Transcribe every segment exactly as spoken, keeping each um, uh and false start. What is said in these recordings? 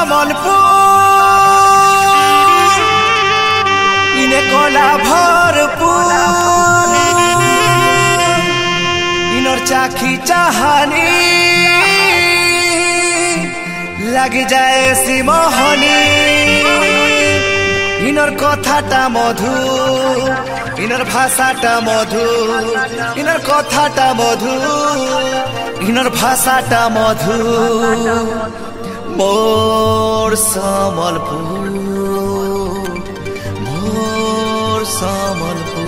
সম্বলপুর ইনে কলা ভরপুর ইনর চাখি চাহানি লাগি যায় সিমোহনি ইনর কথাটা মধু ইনর ভাষাটা মধু ইনর কথাটা মধু ইনর ভাষাটা মধু মোর সম্বলপুর মোর সম্বলপুর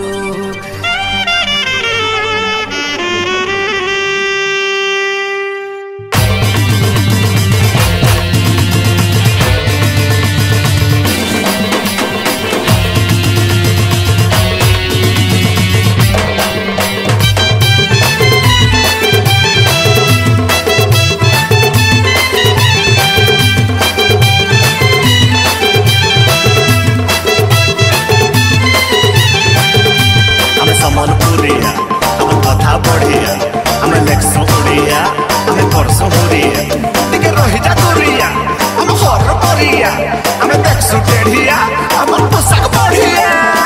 সম্বলপুরিয়া আমার কথা বড়িয়া আমি লেখছ উড়িয়া আমি বর্ষ হুরিয়া টিকে রহিযা দূরিয়া আমি ঘর পরিয়া আমি দেখছু টেढ़िया আমার পোশাক বড়িয়া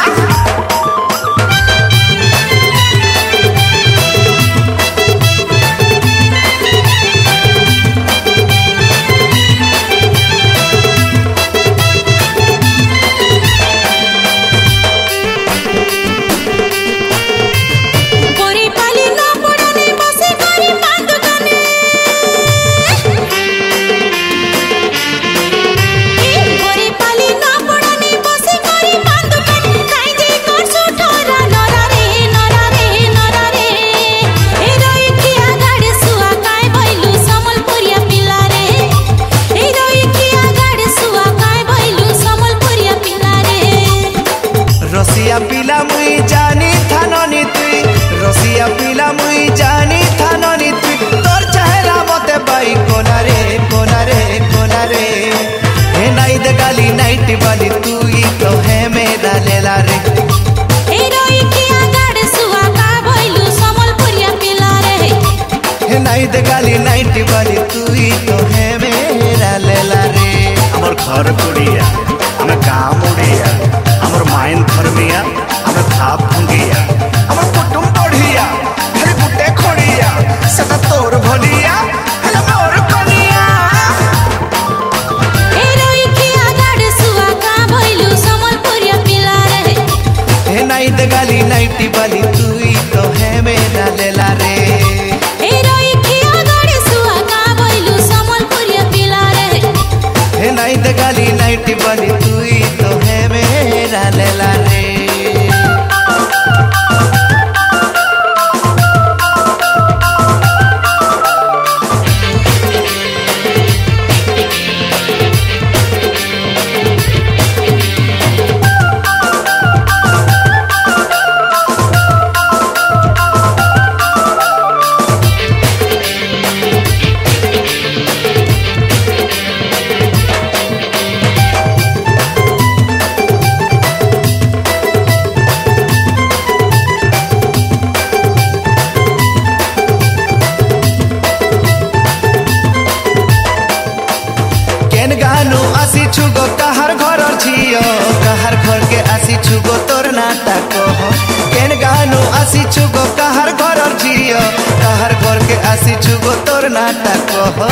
रसिया पिला मुई जानी थाननी तुई रसिया पिला मुई जानी थाननी तुई तोर चेहरा मते बाई कोना रे कोना रे कोना रे हे नाई दे गाली नाइटी वाली तुई तो है मेरा लेला रे ए रोई किया गाड़ सुआ का भइलु समलपुरिया पिला रे हे नाई दे गाली नाइटी वाली तुई तो है मेरा लेला रे हमर घर कुड़िया हमें काम उड़िया हमर माइन धर्मिया हमें भाव भंगिया हमर कुटुम बढ़िया हेले गुटे खोड़िया सदा तोर भलिया हेले मोर कनिया ए रोई किया गाड़ सुआ का भइलु समलपुरिया पिला रे हे नाई दे गाली नाइटी वाली तुई तो है मेरा लेला रे ए रोई किया गाड़ सुआ का भइलु समलपुरिया पिला रे हे नाई दे गाली नाइटी वाली तुई तो है मेरा लेला रे गानो आसी छुगो कहार घर झियो कहार घर के आसी छुगो तोर नाटक केन गानो आसी छुगो कहार घर झियो कहार घर के आसी छुगो तोर नाटक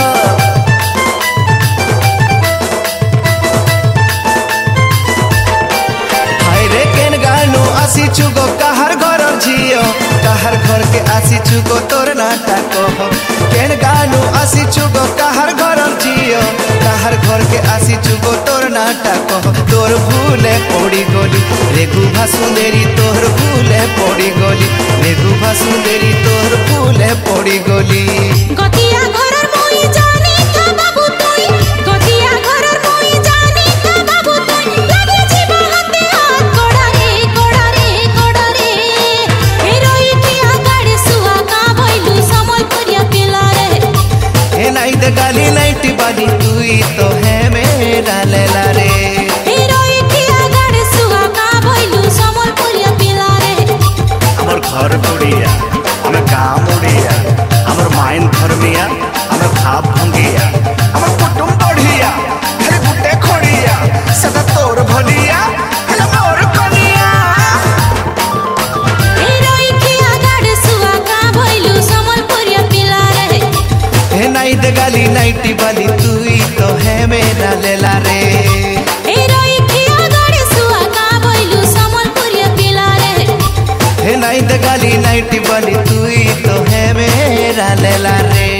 हाय रे केन गानो आसी छुगो कहार घर झियो कहार घर के आसी छुगो तोर नाटक केन गानो आसी छुगो कहार घर झियो कहार घर के आसी चुगो तोर नाटक तोर भूले पड़ी गली रेगु भासुंदेरी तोर भूले पड़ी गली रेगु भासुंदेरी तोर भूले पड़ी गली गतिया घरर मोई जानी था बाबू तोई गतिया घरर मोई जानी था बाबू तोई लागे जीवा हाथे हाथ कोड़ा रे कोड़ा रे कोड़ा रे ए रोई किया गाड़ी सुआ का भइलु समलपुरिया पिला रे हे नाई दे गाली नाइटी वाली तुई तो है मेरा लेला रे ए रोई किया गाड़ी सुआ का भइलु समलपुरिया पिला रे हमर घर बुड़िया हमें काम उड़िया हमर माइन धर्मिया हमें भाव भंगिया हमर कुटुम बढ़िया हे नाई दे गाली नाइटी वाली तू ही तो है मेरा लेला रे ए रोई खिया गाड़ी सुआ का बोइलू समलपुरिया पिला रे हे नाई दे गाली नाइटी वाली तू ही तो है मेरा लेला रे।